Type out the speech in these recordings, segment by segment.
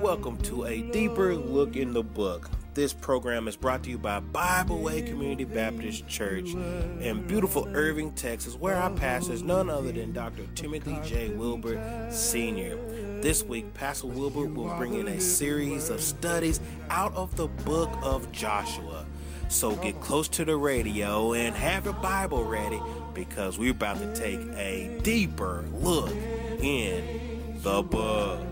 welcome to a deeper look in the book. This program is brought to you by Bible Way Community Baptist Church in beautiful Irving, Texas, where our pastor is none other than Dr. Timothy J. Wilbert Sr. This week, Pastor Wilbert will bring in a series of studies out of the book of Joshua. So get close to the radio and have your Bible ready because we're about to take a deeper look in the book.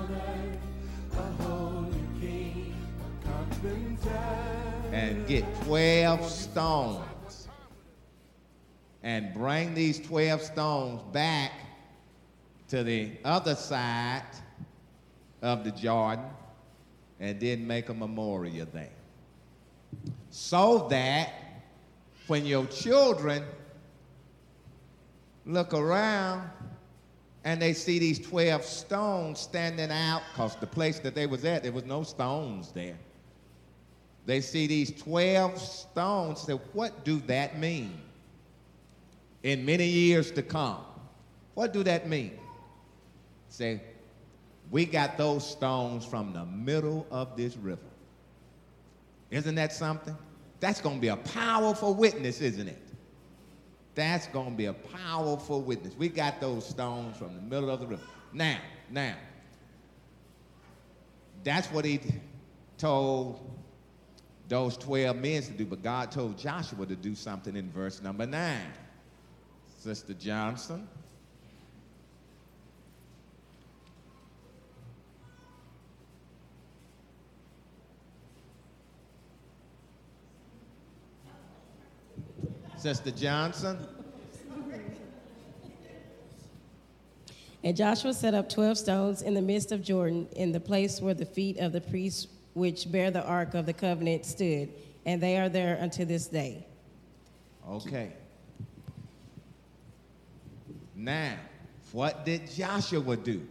And get 12 stones and bring these 12 stones back to the other side of the Jordan and then make a memorial there. So that when your children look around and they see these 12 stones standing out, because the place that they was at, there was no stones there. They see these 12 stones, say, what do that mean? In many years to come, what do that mean? Say, we got those stones from the middle of this river. Isn't that something? That's going to be a powerful witness, isn't it? That's going to be a powerful witness. We got those stones from the middle of the river. Now, that's what he told those 12 men to do, but God told Joshua to do something in verse number 9. Sister Johnson. Sister Johnson. And Joshua set up 12 stones in the midst of Jordan, in the place where the feet of the priests which bear the ark of the covenant stood, and they are there unto this day. Okay. Now, what did Joshua do?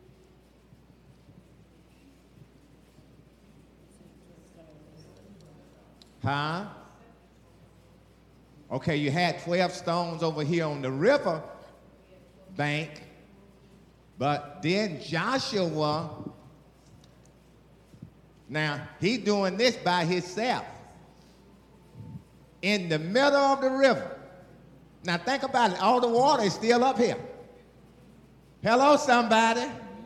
Huh? Okay, you had 12 stones over here on the river bank, but then Joshua, now he doing this by himself in the middle of the river. Now think about it, all the water is still up here. Hello, somebody.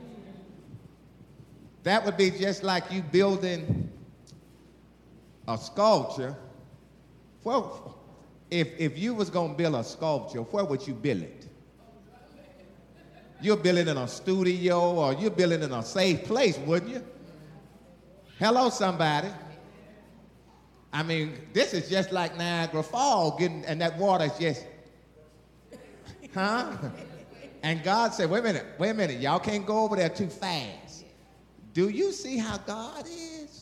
That would be just like you building a sculpture. Well, if you was gonna build a sculpture, where would you build it? You'll build it in a studio or you'll build it in a safe place, wouldn't you? Hello, somebody. I mean, this is just like Niagara Falls and that water's just, huh? And God said, wait a minute, y'all can't go over there too fast. Do you see how God is?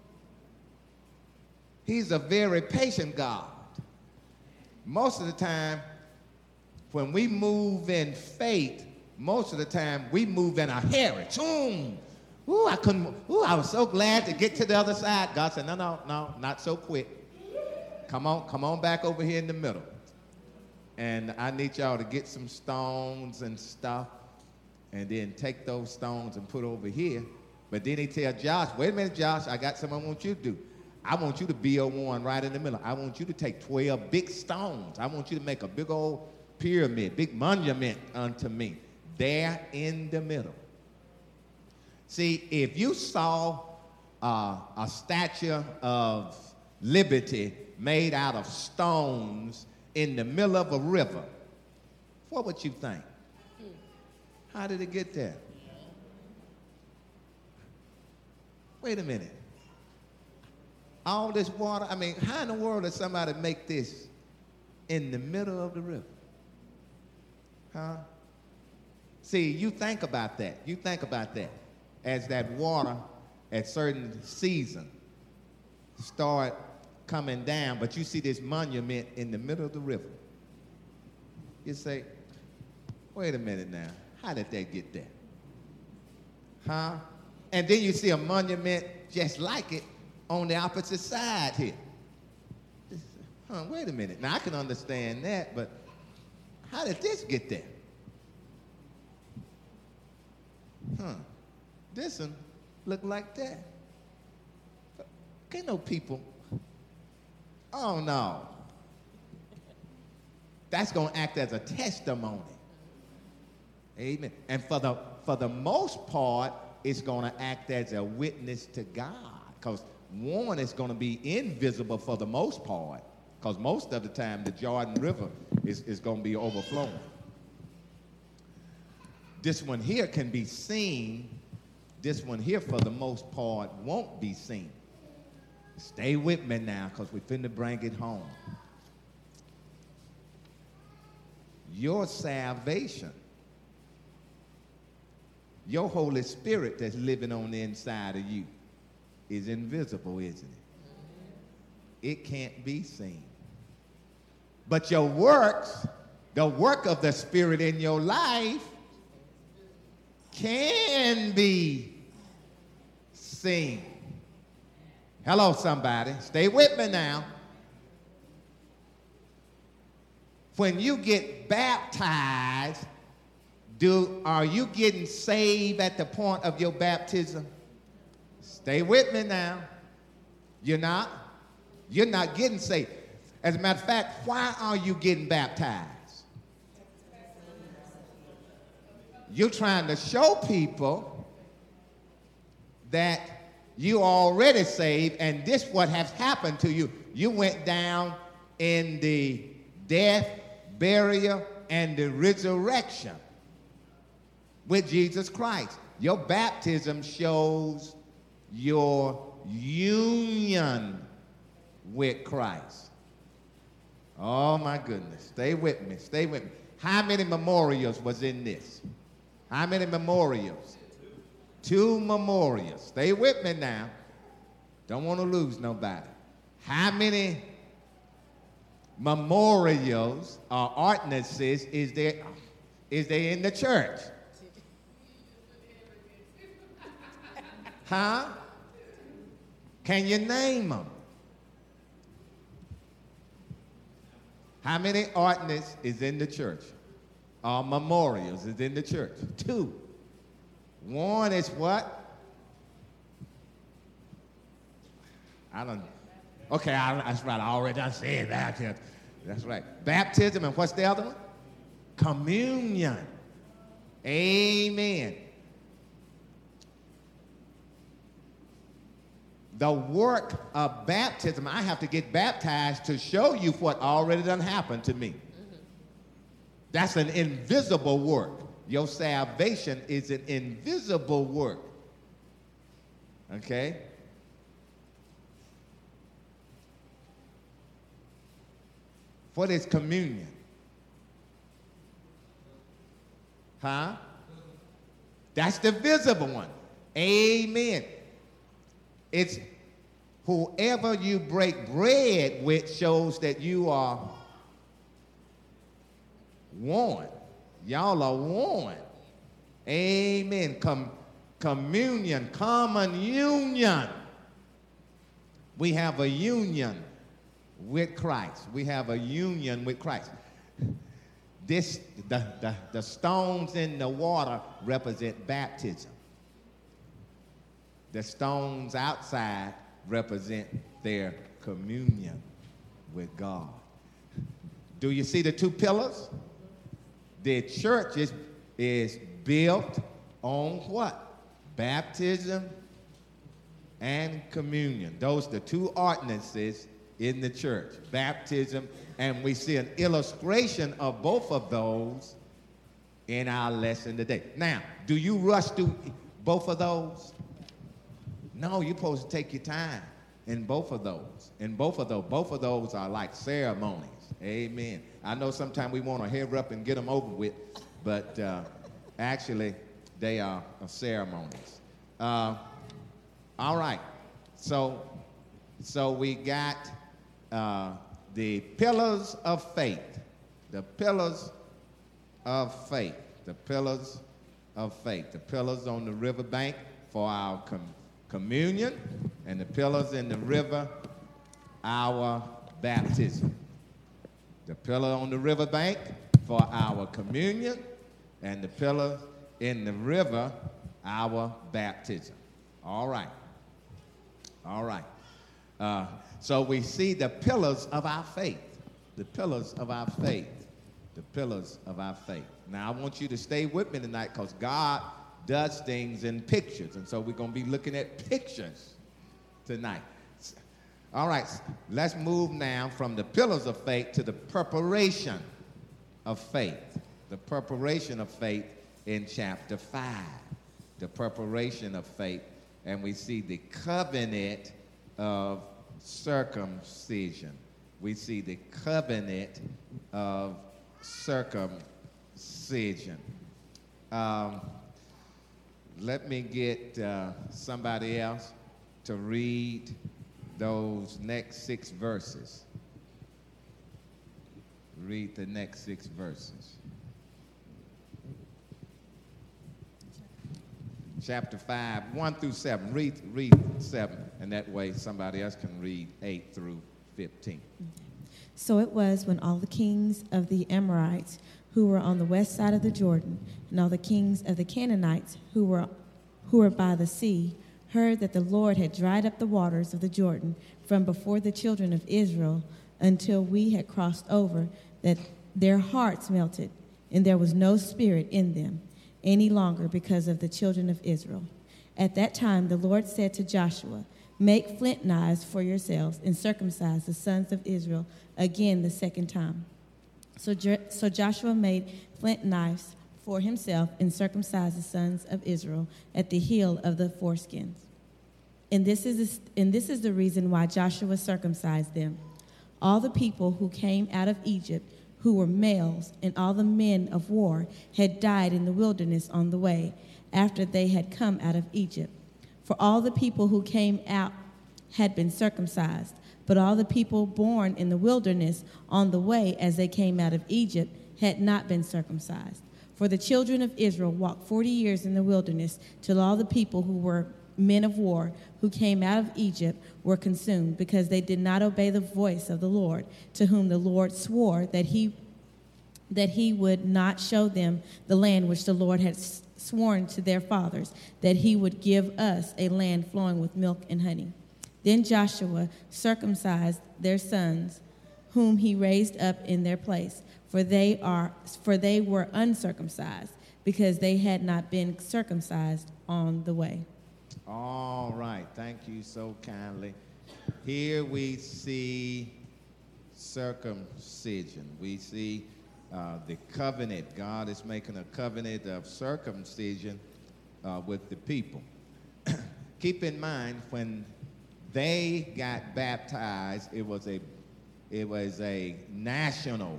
He's a very patient God. Most of the time, when we move in faith, most of the time we move in a hurry. Ooh, I was so glad to get to the other side. God said, no, not so quick. Come on back over here in the middle. And I need y'all to get some stones and stuff, and then take those stones and put over here. But then he tell Josh, wait a minute, Josh, I got something I want you to do. I want you to build one right in the middle. I want you to take 12 big stones. I want you to make a big old pyramid, big monument unto me, there in the middle. See, if you saw a statue of liberty made out of stones in the middle of a river, what would you think? How did it get there? Wait a minute. All this water, I mean, how in the world did somebody make this in the middle of the river? Huh? See, you think about that. As that water at certain season start coming down, but you see this monument in the middle of the river. You say, wait a minute now, how did that get there? Huh? And then you see a monument just like it on the opposite side here. Wait a minute. Now, I can understand that, but how did this get there? This one, look like that. Can't no people. Oh no. That's going to act as a testimony. Amen. And for the most part, it's going to act as a witness to God. Because one is going to be invisible for the most part. Because most of the time, the Jordan River is going to be overflowing. This one here can be seen. This one here, for the most part, won't be seen. Stay with me now, because we're finna bring it home. Your salvation, your Holy Spirit that's living on the inside of you is invisible, isn't it? It can't be seen. But your works, the work of the Spirit in your life, can be seen. Hello, somebody. Stay with me now. When you get baptized, are you getting saved at the point of your baptism? Stay with me now. You're not? You're not getting saved. As a matter of fact, why are you getting baptized? You're trying to show people that you already saved, and this what has happened to you. You went down in the death, burial, and the resurrection with Jesus Christ. Your baptism shows your union with Christ. Oh my goodness. Stay with me. Stay with me. How many memorials was in this? How many memorials? 2 memorials. Stay with me now. Don't want to lose nobody. How many memorials or ordinances is there in the church? Huh? Can you name them? How many ordinances is in the church? Or memorials is in the church? 2. 1 is what? Okay, that's right. I already done said that. That's right. Baptism, and what's the other one? Communion. Amen. The work of baptism, I have to get baptized to show you what already done happened to me. That's an invisible work. Your salvation is an invisible work. Okay? What is communion? Huh? That's the visible one. Amen. It's whoever you break bread with shows that you are one. Y'all are one. Amen. Communion, common union. We have a union with Christ. We have a union with Christ. The stones in the water represent baptism. The stones outside represent their communion with God. Do you see the 2 pillars? The church is built on what? Baptism and communion. Those are the 2 ordinances in the church. Baptism, and we see an illustration of both of those in our lesson today. Now, do you rush through both of those? No, you're supposed to take your time in both of those. Both of those are like ceremonies. Amen. I know sometimes we want to hurry up and get them over with, but actually they are ceremonies. All right. So we got the pillars of faith. The pillars of faith. The pillars of faith. The pillars on the riverbank for our communion, and the pillars in the river, our baptism. The pillar on the riverbank for our communion, and the pillar in the river, our baptism. All right. All right. So we see the pillars of our faith. The pillars of our faith. The pillars of our faith. Now, I want you to stay with me tonight because God does things in pictures. And so we're going to be looking at pictures tonight. All right. Let's move now from the pillars of faith to the preparation of faith. The preparation of faith in chapter 5. The preparation of faith. And we see the covenant of circumcision. We see the covenant of circumcision. Let me get somebody else to read those next 6 verses. Read the next 6 verses. Chapter 5, 1 through 7. Read 7, and that way somebody else can read 8 through 15. So it was when all the kings of the Amorites who were on the west side of the Jordan, and all the kings of the Canaanites who were by the sea, heard that the Lord had dried up the waters of the Jordan from before the children of Israel until we had crossed over, that their hearts melted, and there was no spirit in them any longer because of the children of Israel. At that time the Lord said to Joshua, "Make flint knives for yourselves and circumcise the sons of Israel again the second time." So Joshua made flint knives for himself and circumcised the sons of Israel at the heel of the foreskins. And this is the reason why Joshua circumcised them. All the people who came out of Egypt, who were males, and all the men of war had died in the wilderness on the way, after they had come out of Egypt. For all the people who came out had been circumcised, but all the people born in the wilderness on the way as they came out of Egypt had not been circumcised. For the children of Israel walked 40 years in the wilderness till all the people who were men of war who came out of Egypt were consumed, because they did not obey the voice of the Lord, to whom the Lord swore that he would not show them the land which the Lord had sworn to their fathers, that he would give us a land flowing with milk and honey. Then Joshua circumcised their sons, whom he raised up in their place, for they were uncircumcised, because they had not been circumcised on the way. All right, thank you so kindly. Here we see circumcision. We see the covenant. God is making a covenant of circumcision with the people. Keep in mind, when they got baptized, it was a national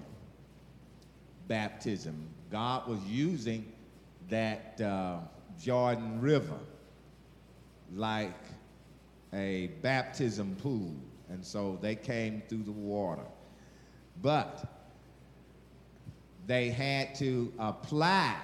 baptism. God was using that Jordan River like a baptism pool, and so they came through the water. But they had to apply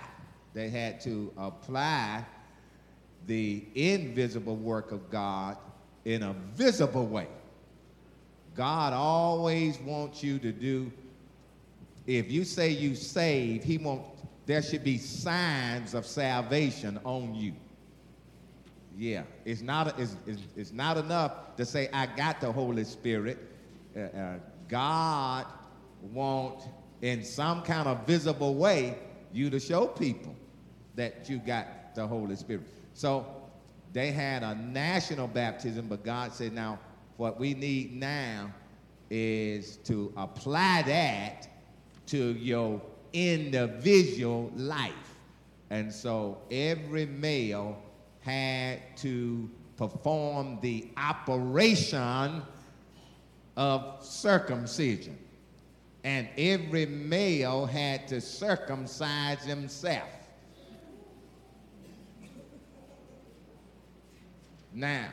the invisible work of God in a visible way. God always wants you to do, if you say you saved, there should be signs of salvation on you. Yeah, it's not enough to say I got the Holy Spirit. God wants, in some kind of visible way, you to show people that you got the Holy Spirit. So they had a national baptism, but God said, now what we need now is to apply that to your individual life. And so every male had to perform the operation of circumcision. And every male had to circumcise himself. Now,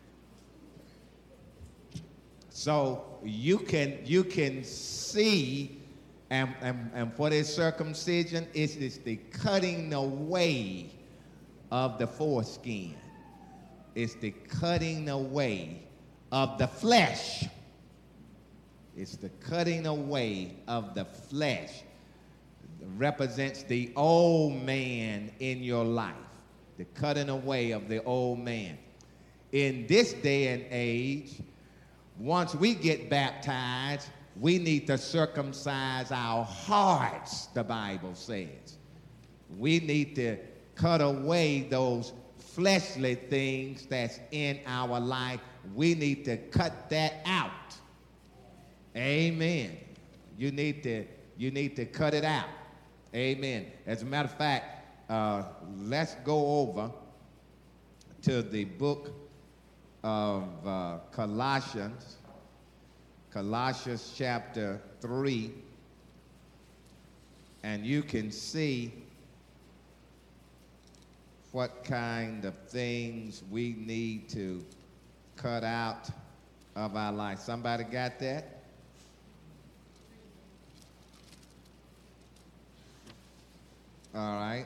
so you can see, and what is circumcision? It's the cutting away of the foreskin. It's the cutting away of the flesh. It's the cutting away of the flesh. It represents the old man in your life. The cutting away of the old man. in this day and age, once we get baptized, we need to circumcise our hearts, the Bible says. We need to cut away those fleshly things that's in our life. We need to cut that out. Amen. You need to cut it out. Amen. As a matter of fact, let's go over to the book of Colossians chapter 3, and you can see what kind of things we need to cut out of our life. Somebody got that? All right.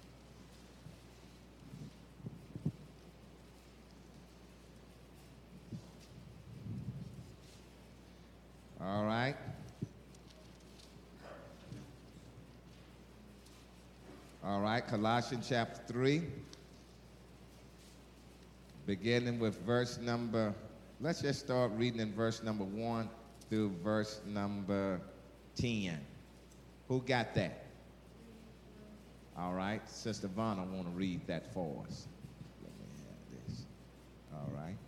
All right. All right, Colossians chapter 3, beginning with verse number, let's just start reading in verse number 1 through verse number 10. Who got that? All right, Sister Vonna want to read that for us. Let me have this. All right.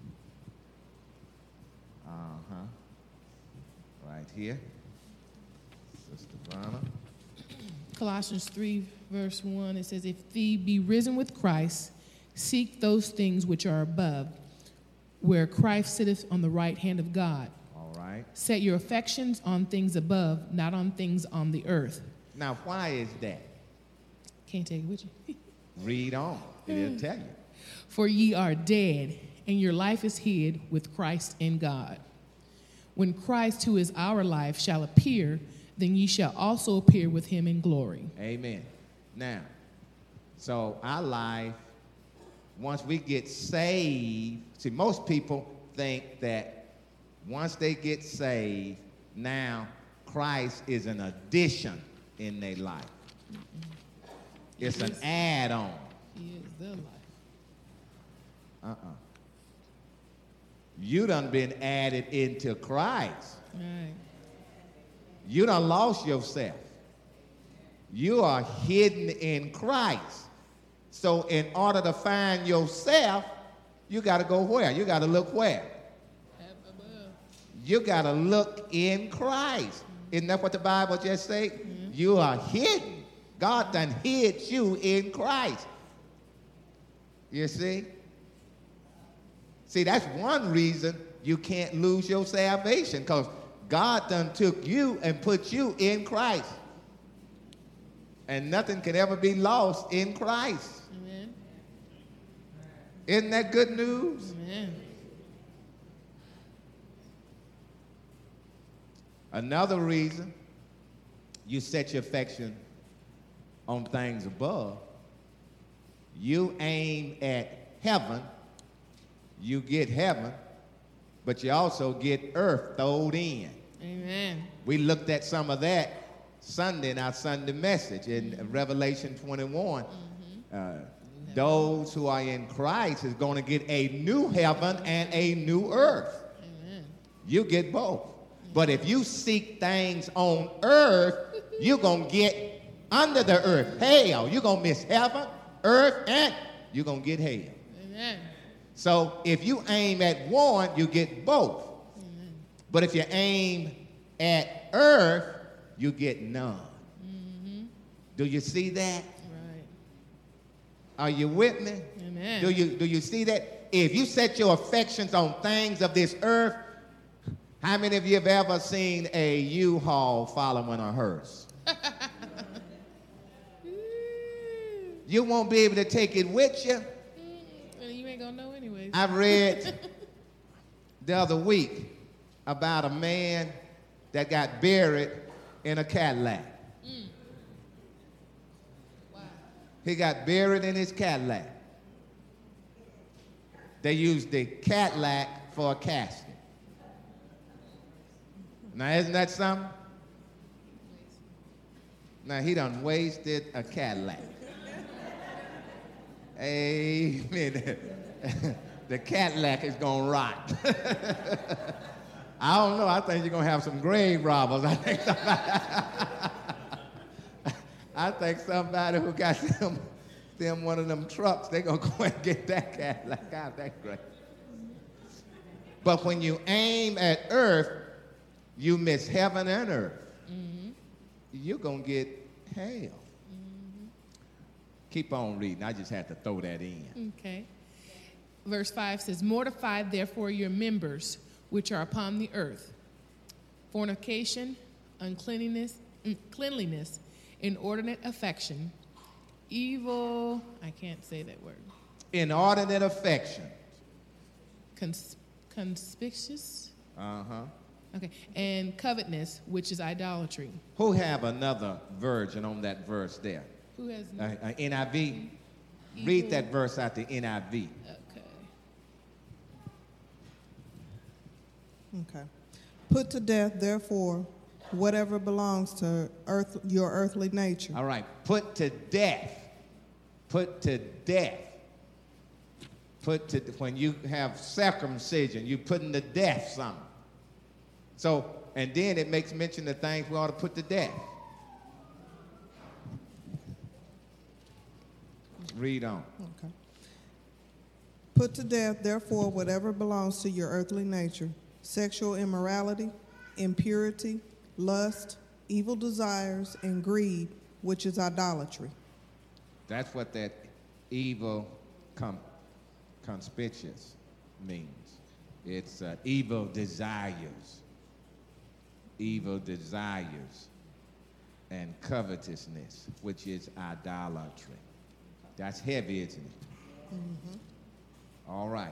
Right here. Sister Vonna. Colossians 3, verse 1, it says, if ye be risen with Christ, seek those things which are above, where Christ sitteth on the right hand of God. All right. Set your affections on things above, not on things on the earth. Now, why is that? Can't take it with you. Read on. It'll tell you. For ye are dead, and your life is hid with Christ in God. When Christ, who is our life, shall appear, then ye shall also appear with him in glory. Amen. Now, so our life, once we get saved, see, most people think that once they get saved, now Christ is an addition in their life. It's an add-on. He is the life. You done been added into Christ. Right. You done lost yourself. You are hidden in Christ. So in order to find yourself, you got to go where? You got to look where? You got to look in Christ. Isn't that what the Bible just said? Mm-hmm. You are hidden. God done hid you in Christ. You see? See, that's one reason you can't lose your salvation, because God done took you and put you in Christ. And nothing can ever be lost in Christ. Amen. Isn't that good news? Amen. Another reason you set your affection on things above, you aim at heaven, you get heaven, but you also get earth thrown in. Amen. We looked at some of that Sunday in our Sunday message in Revelation 21. Those who are in Christ is going to get a new heaven and a new earth. Amen. You get both. But if you seek things on earth, you're going to get under the earth hell. You're going to miss heaven, earth, and you're going to get hell. Amen. So if you aim at one, you get both. Amen. But if you aim at earth, you get none. Mm-hmm. Do you see that? Right. Are you with me? Amen. Do you see that? If you set your affections on things of this earth, how many of you have ever seen a U-Haul following a hearse? You won't be able to take it with you. Well, you ain't gonna know anyways. I read the other week about a man that got buried in a Cadillac. Wow. He got buried in his Cadillac. They used the Cadillac for a casket. Now, isn't that something? Now, he done wasted a Cadillac. Amen. the Cadillac is going to rot. I don't know. I think you're going to have some grave robbers. I think somebody who got them one of them trucks, they're going to go and get that Cadillac out. That's great. But when you aim at earth, you miss heaven and earth. Mm-hmm. You're going to get hell. Mm-hmm. Keep on reading. I just had to throw that in. Okay. Verse 5 says, mortify therefore your members which are upon the earth, fornication, uncleanness, inordinate affection, evil, I can't say that word. Inordinate affection. Conspicuous. Uh-huh. Okay, and covetousness, which is idolatry. Who have another version on that verse there? Who has NIV? Evil. Read that verse out the NIV. Okay. Okay. Put to death, therefore, whatever belongs to your earthly nature. All right. Put to death. Put to death. When you have circumcision, you're putting to death something. So, and then it makes mention of things we ought to put to death. Read on. Okay. Put to death, therefore, whatever belongs to your earthly nature: sexual immorality, impurity, lust, evil desires, and greed, which is idolatry. That's what that evil conspicuous means. It's evil desires. Evil desires and covetousness, which is idolatry. That's heavy, isn't it? Mm-hmm. All right.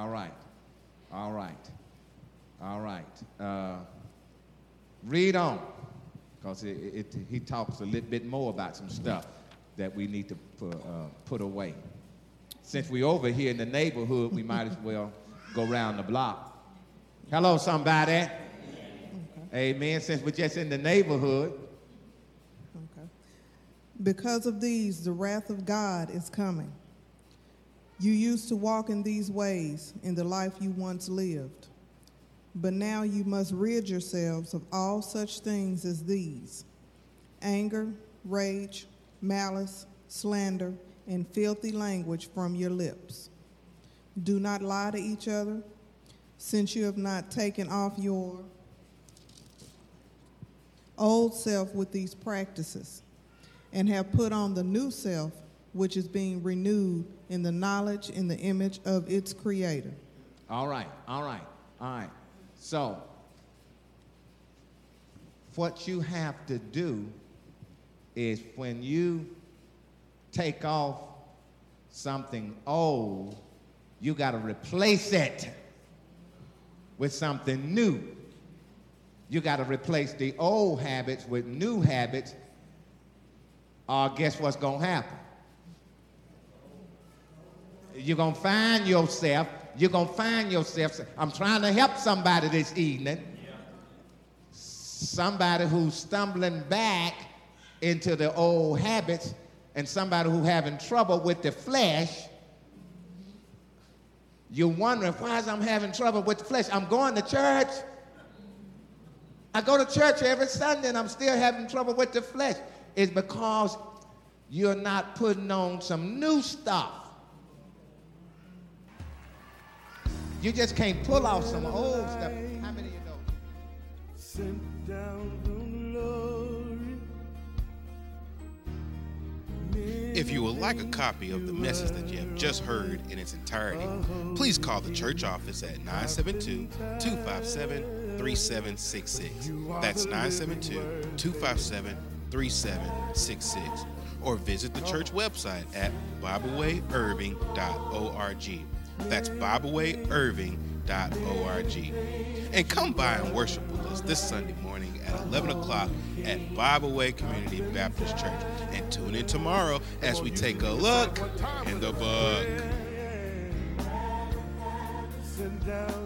Read on, because he talks a little bit more about some stuff that we need to put away. Since we're over here in the neighborhood, we might as well go around the block. Hello, somebody. Okay. Amen. Since we're just in the neighborhood. Okay. Because of these, the wrath of God is coming. You used to walk in these ways in the life you once lived. But now you must rid yourselves of all such things as these: anger, rage, malice, slander, and filthy language from your lips. Do not lie to each other, since you have not taken off your old self with these practices, and have put on the new self, which is being renewed in the knowledge in the image of its creator. All right. So, what you have to do is when you take off something old, you got to replace it with something new. You got to replace the old habits with new habits, or guess what's going to happen? You're going to find yourself. I'm trying to help somebody this evening. Somebody who's stumbling back into the old habits, and somebody who's having trouble with the flesh. You're wondering, why is I'm having trouble with the flesh? I'm going to church. I go to church every Sunday and I'm still having trouble with the flesh. It's because you're not putting on some new stuff. You just can't pull off some old stuff. How many of you know? Sent down from glory. If you would like a copy of the message that you have just heard in its entirety, please call the church office at 972-257-3766. That's 972-257-3766. Or visit the church website at BibleWayIrving.org. That's BibleWayIrving.org. And come by and worship with us this Sunday morning at 11 o'clock at Bible Way Community Baptist Church. And tune in tomorrow as we take a look in the book.